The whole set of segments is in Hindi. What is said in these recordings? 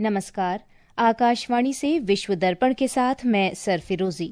नमस्कार। आकाशवाणी से विश्व दर्पण के साथ मैं सरफिरोजी।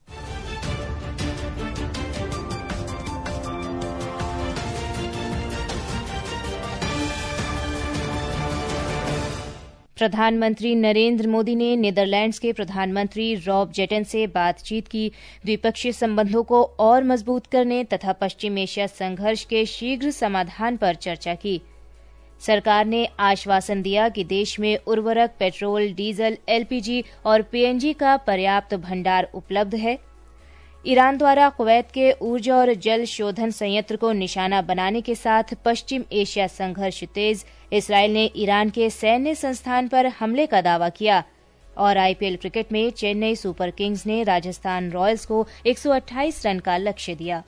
प्रधानमंत्री नरेंद्र मोदी ने नीदरलैंड्स के प्रधानमंत्री रॉब जेटन से बातचीत की, द्विपक्षीय संबंधों को और मजबूत करने तथा पश्चिम एशिया संघर्ष के शीघ्र समाधान पर चर्चा की। सरकार ने आश्वासन दिया कि देश में उर्वरक, पेट्रोल, डीजल, एलपीजी और पीएनजी का पर्याप्त भंडार उपलब्ध है। ईरान द्वारा कुवैत के ऊर्जा और जल शोधन संयंत्र को निशाना बनाने के साथ पश्चिम एशिया संघर्ष तेज। इसराइल ने ईरान के सैन्य संस्थान पर हमले का दावा किया। और आईपीएल क्रिकेट में चेन्नई सुपर किंग्स ने राजस्थान रॉयल्स को 128 रन का लक्ष्य दिया।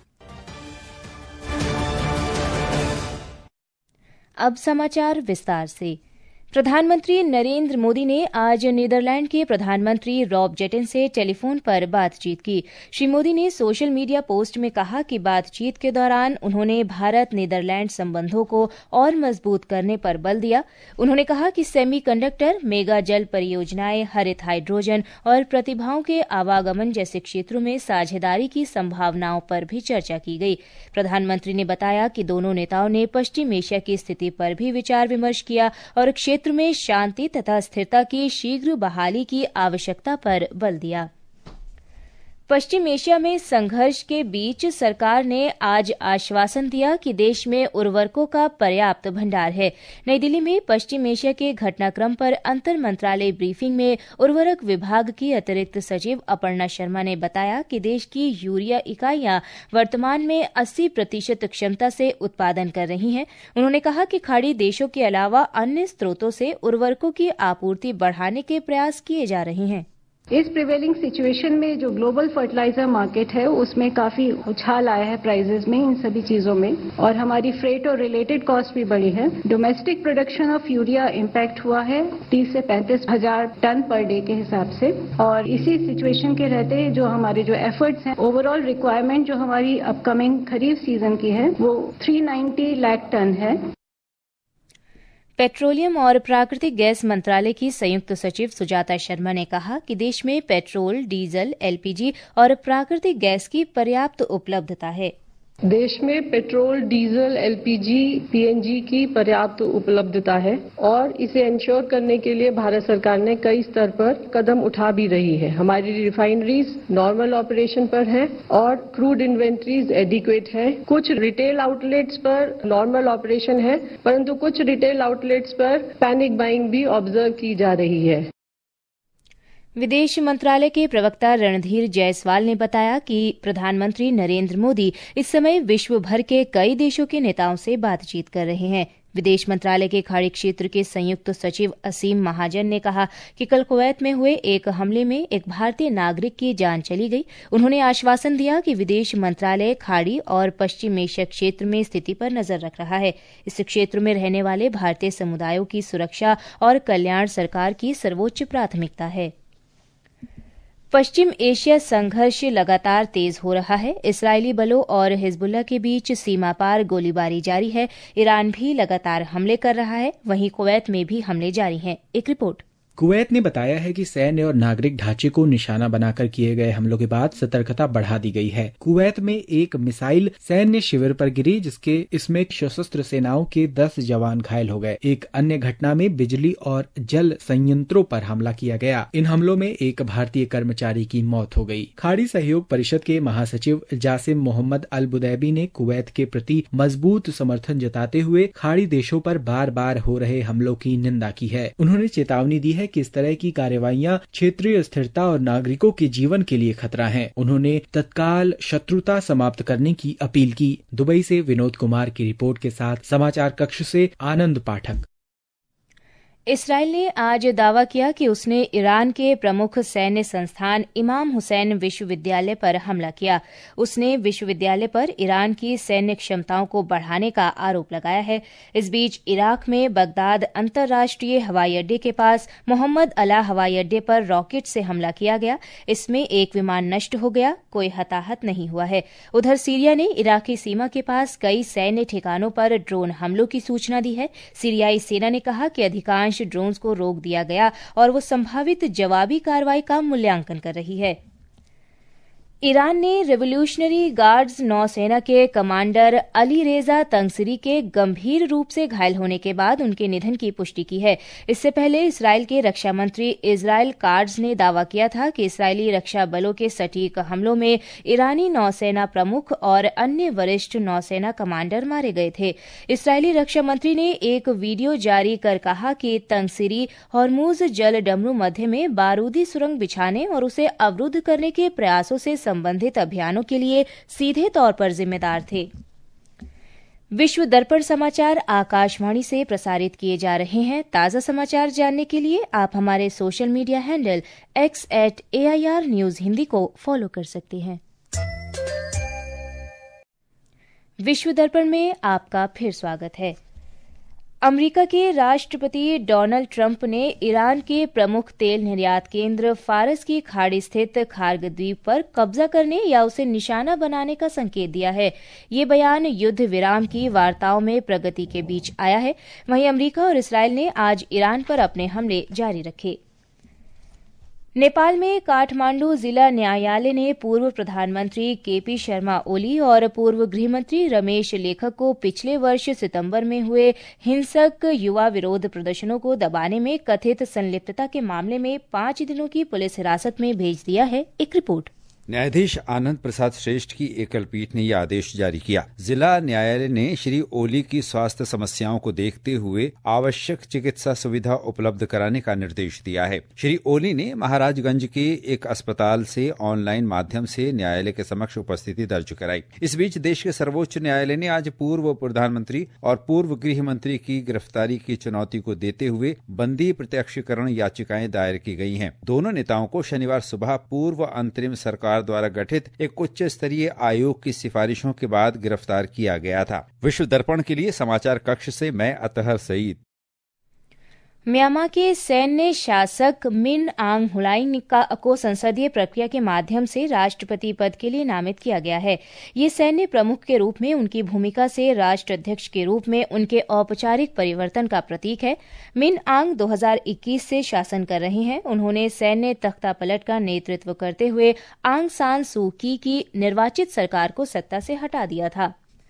अब समाचार विस्तार से। प्रधानमंत्री नरेंद्र मोदी ने आज नीदरलैंड के प्रधानमंत्री रॉब जेटन से टेलीफोन पर बातचीत की। श्री मोदी ने सोशल मीडिया पोस्ट में कहा कि बातचीत के दौरान उन्होंने भारत नीदरलैंड संबंधों को और मजबूत करने पर बल दिया। उन्होंने कहा कि सेमीकंडक्टर, मेगा जल परियोजनाएं, हरित हाइड्रोजन और प्रतिभाओं के आवागमन जैसे क्षेत्रों में साझेदारी की संभावनाओं पर भी चर्चा की गई। प्रधानमंत्री ने बताया कि दोनों नेताओं ने पश्चिम एशिया की स्थिति पर भी विचार विमर्श किया और क्षेत्र में शांति तथा स्थिरता की शीघ्र बहाली की आवश्यकता पर बल दिया। पश्चिम एशिया में संघर्ष के बीच सरकार ने आज आश्वासन दिया कि देश में उर्वरकों का पर्याप्त भंडार है। नई दिल्ली में पश्चिम एशिया के घटनाक्रम पर अंतर मंत्रालय ब्रीफिंग में उर्वरक विभाग की अतिरिक्त सचिव अपर्णा शर्मा ने बताया कि देश की यूरिया इकाइयां वर्तमान में 80% क्षमता से उत्पादन कर रही हैं। उन्होंने कहा कि खाड़ी देशों के अलावा अन्य स्रोतों से उर्वरकों की आपूर्ति बढ़ाने के प्रयास किए जा रहे हैं। इस प्रिवेलिंग सिचुएशन में जो ग्लोबल फर्टिलाइजर मार्केट है उसमें काफी उछाल आया है प्राइजेस में, इन सभी चीजों में, और हमारी फ्रेट और रिलेटेड कॉस्ट भी बढ़ी है। Domestic production of urea impact हुआ है 30 से 35 हजार टन पर डे के हिसाब से। और इसी सिचुएशन के रहते जो हमारे जो एफर्ट्स हैं, ओवरऑल रिक्वायरमेंट जो हमारी अपकमिंग खरीफ सीजन की है वो 390 लाख टन है। पेट्रोलियम और प्राकृतिक गैस मंत्रालय की संयुक्त सचिव सुजाता शर्मा ने कहा कि देश में पेट्रोल, डीजल, एलपीजी और प्राकृतिक गैस की पर्याप्त उपलब्धता है। देश में पेट्रोल, डीजल, एलपीजी, पीएनजी की पर्याप्त उपलब्धता है और इसे इंश्योर करने के लिए भारत सरकार ने कई स्तर पर कदम उठा भी रही है। हमारी रिफाइनरीज नॉर्मल ऑपरेशन पर है और क्रूड इन्वेंट्रीज एडिक्वेट है। कुछ रिटेल आउटलेट्स पर नॉर्मल ऑपरेशन है, परंतु कुछ रिटेल आउटलेट्स पर पैनिक बाइंग भी ऑब्जर्व की जा रही है। विदेश मंत्रालय के प्रवक्ता रणधीर जायसवाल ने बताया कि प्रधानमंत्री नरेंद्र मोदी इस समय विश्व भर के कई देशों के नेताओं से बातचीत कर रहे हैं। विदेश मंत्रालय के खाड़ी क्षेत्र के संयुक्त सचिव असीम महाजन ने कहा कि कल कुवैत में हुए एक हमले में एक भारतीय नागरिक की जान चली गई। उन्होंने आश्वासन दिया कि विदेश मंत्रालय खाड़ी और पश्चिम एशिया क्षेत्र में स्थिति पर नजर रख रहा है। इस क्षेत्र में रहने वाले भारतीय समुदायों की सुरक्षा और कल्याण सरकार की सर्वोच्च प्राथमिकता है। पश्चिम एशिया संघर्ष लगातार तेज हो रहा है। इस्राएली बलों और हिजबुल्लाह के बीच सीमा पार गोलीबारी जारी है। ईरान भी लगातार हमले कर रहा है, वहीं कुवैत में भी हमले जारी हैं। एक रिपोर्ट। कुवैत ने बताया है कि सैन्य और नागरिक ढांचे को निशाना बनाकर किए गए हमलों के बाद सतर्कता बढ़ा दी गई है। कुवैत में एक मिसाइल सैन्य शिविर पर गिरी, इसमें सशस्त्र सेनाओं के 10 जवान घायल हो गए। एक अन्य घटना में बिजली और जल संयंत्रों पर हमला किया गया। इन हमलों में एक भारतीय कर्मचारी की मौत हो गई। खाड़ी सहयोग परिषद के महासचिव जासिम मोहम्मद अल बुदैबी ने कुवैत के प्रति मजबूत समर्थन जताते हुए खाड़ी देशों पर बार बार हो रहे हमलों की निंदा की है। उन्होंने चेतावनी दी है कि इस तरह की कार्रवाइयां क्षेत्रीय स्थिरता और नागरिकों के जीवन के लिए खतरा हैं। उन्होंने तत्काल शत्रुता समाप्त करने की अपील की। दुबई से विनोद कुमार की रिपोर्ट के साथ समाचार कक्ष से आनंद पाठक। इसराइल ने आज दावा किया कि उसने ईरान के प्रमुख सैन्य संस्थान इमाम हुसैन विश्वविद्यालय पर हमला किया। उसने विश्वविद्यालय पर ईरान की सैन्य क्षमताओं को बढ़ाने का आरोप लगाया है। इस बीच इराक में बगदाद अंतर्राष्ट्रीय हवाई अड्डे के पास मोहम्मद अला हवाई अड्डे पर रॉकेट से हमला किया गया। इसमें एक विमान नष्ट हो गया, कोई हताहत नहीं हुआ है। उधर सीरिया ने इराकी सीमा के पास कई सैन्य ठिकानों पर ड्रोन हमलों की सूचना दी है। सीरियाई सेना ने कहा कि अधिकांश अधिकांश ड्रोन्स को रोक दिया गया और वो संभावित जवाबी कार्रवाई का मूल्यांकन कर रही है। ईरान ने रिवोल्यूशनरी गार्ड्स नौसेना के कमांडर अली रेजा तंगसरी के गंभीर रूप से घायल होने के बाद उनके निधन की पुष्टि की है। इससे पहले इसराइल के रक्षा मंत्री इजराइल काट्ज ने दावा किया था कि इसराइली रक्षा बलों के सटीक हमलों में ईरानी नौसेना प्रमुख और अन्य वरिष्ठ नौसेना कमांडर मारे गए थे। इसराइली रक्षा मंत्री ने एक वीडियो जारी कर कहा कि तंगसरी हॉर्मुज जल डमरू मध्य में बारूदी सुरंग बिछाने और उसे अवरुद्ध करने के प्रयासों से संबंधित अभियानों के लिए सीधे तौर पर जिम्मेदार थे। विश्व दर्पण समाचार आकाशवाणी से प्रसारित किए जा रहे हैं। ताज़ा समाचार जानने के लिए आप हमारे social media handle x@AIR news Hindi को फॉलो कर सकते हैं। विश्व दर्पण में आपका फिर स्वागत है। अमेरिका के राष्ट्रपति डोनाल्ड ट्रंप ने ईरान के प्रमुख तेल निर्यात केंद्र फारस की खाड़ी स्थित खार्ग द्वीप पर कब्जा करने या उसे निशाना बनाने का संकेत दिया है। ये बयान युद्ध विराम की वार्ताओं में प्रगति के बीच आया है। वहीं अमेरिका और इसराइल ने आज ईरान पर अपने हमले जारी रखे। नेपाल में काठमांडू जिला न्यायालय ने पूर्व प्रधानमंत्री केपी शर्मा ओली और पूर्व गृहमंत्री रमेश लेखक को पिछले वर्ष सितंबर में हुए हिंसक युवा विरोध प्रदर्शनों को दबाने में कथित संलिप्तता के मामले में 5 दिनों की पुलिस हिरासत में भेज दिया है। एक रिपोर्ट। न्यायाधीश आनंद प्रसाद श्रेष्ठ की एकल पीठ ने यह आदेश जारी किया। जिला न्यायालय ने श्री ओली की स्वास्थ्य समस्याओं को देखते हुए आवश्यक चिकित्सा सुविधा उपलब्ध कराने का निर्देश दिया है। श्री ओली ने महाराजगंज के एक अस्पताल से ऑनलाइन माध्यम से न्यायालय के समक्ष उपस्थिति दर्ज कराई। इस बीच देश के सर्वोच्च न्यायालय ने आज पूर्व प्रधानमंत्री और पूर्व गृह मंत्री की गिरफ्तारी की चुनौती को देते हुए बंदी प्रत्यक्षीकरण याचिकाएं दायर की गई हैं। दोनों नेताओं को शनिवार सुबह पूर्व अंतरिम सरकार द्वारा गठित एक उच्च स्तरीय आयोग की सिफारिशों के बाद गिरफ्तार किया गया था। विश्व दर्पण के लिए समाचार कक्ष से मैं अतहर सईद। म्यांमार के सैन्य शासक मिन आंग हुलाइंग को संसदीय प्रक्रिया के माध्यम से राष्ट्रपति पद के लिए नामित किया गया है। ये सैन्य प्रमुख के रूप में उनकी भूमिका से राष्ट्राध्यक्ष के रूप में उनके औपचारिक परिवर्तन का प्रतीक है। मिन आंग 2021 से शासन कर रही हैं। उन्होंने सैन्य तख्तापलट का नेतृत्व करते हुए आंग सान सू की निर्वाचित सरकार को सत्ता से हटा दिया था।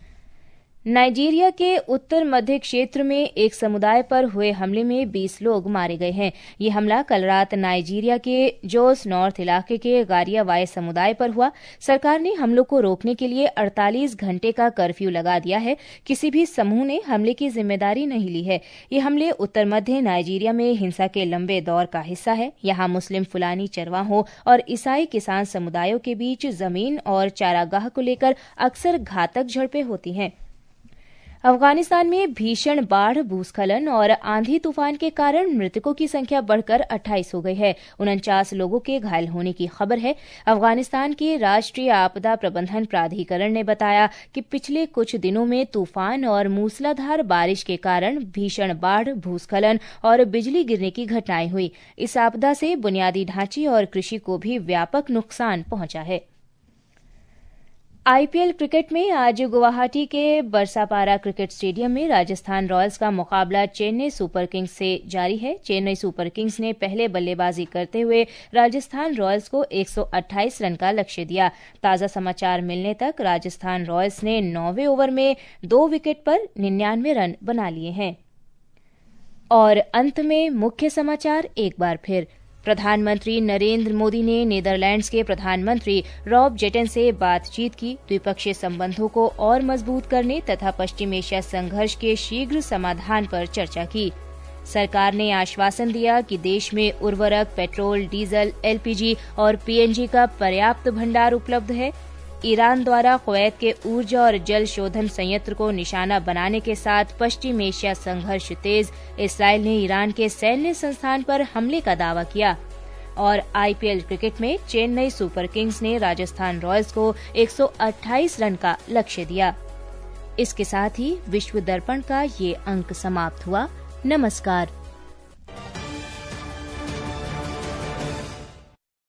नाइजीरिया के उत्तर मध्य क्षेत्र में एक समुदाय पर हुए हमले में 20 लोग मारे गए हैं। ये हमला कल रात नाइजीरिया के जोस नॉर्थ इलाके के गारियावाय समुदाय पर हुआ। सरकार ने हमलों को रोकने के लिए 48 घंटे का कर्फ्यू लगा दिया है। किसी भी समूह ने हमले की जिम्मेदारी नहीं ली है। ये हमले उत्तर मध्य नाइजीरिया में हिंसा के लंबे दौर का हिस्सा है। यहाँ मुस्लिम फुलानी चरवाहों और ईसाई किसान समुदायों के बीच जमीन और चारागाह को लेकर अक्सर घातक झड़पें होती हैं। अफगानिस्तान में भीषण बाढ़, भूस्खलन और आंधी तूफान के कारण मृतकों की संख्या बढ़कर 28 हो गई है। 49 लोगों के घायल होने की खबर है। अफगानिस्तान के राष्ट्रीय आपदा प्रबंधन प्राधिकरण ने बताया कि पिछले कुछ दिनों में तूफान और मूसलाधार बारिश के कारण भीषण बाढ़, भूस्खलन और बिजली गिरने की घटनाएं हुई। इस आपदा से बुनियादी ढांचे और कृषि को भी व्यापक नुकसान पहुंचा है। आईपीएल क्रिकेट में आज गुवाहाटी के बरसापारा क्रिकेट स्टेडियम में राजस्थान रॉयल्स का मुकाबला चेन्नई सुपर किंग्स से जारी है। चेन्नई सुपर किंग्स ने पहले बल्लेबाजी करते हुए राजस्थान रॉयल्स को 128 रन का लक्ष्य दिया। ताज़ा समाचार मिलने तक राजस्थान रॉयल्स ने 9वें ओवर में 2 विकेट पर 99 रन बना लिए हैं। और अंत में मुख्य समाचार एक बार फिर। प्रधानमंत्री नरेंद्र मोदी ने नीदरलैंड्स के प्रधानमंत्री रॉब जेटन से बातचीत की। द्विपक्षीय संबंधों को और मजबूत करने तथा पश्चिम एशिया संघर्ष के शीघ्र समाधान पर चर्चा की। सरकार ने आश्वासन दिया कि देश में उर्वरक, पेट्रोल, डीजल, एलपीजी और पीएनजी का पर्याप्त भंडार उपलब्ध है। ईरान द्वारा कुवैत के ऊर्जा और जल शोधन संयंत्र को निशाना बनाने के साथ पश्चिम एशिया संघर्ष तेज। इसराइल ने ईरान के सैन्य संस्थान पर हमले का दावा किया। और आईपीएल क्रिकेट में चेन्नई सुपर किंग्स ने राजस्थान रॉयल्स को 128 रन का लक्ष्य दिया। इसके साथ ही विश्व दर्पण का ये अंक समाप्त हुआ। नमस्कार।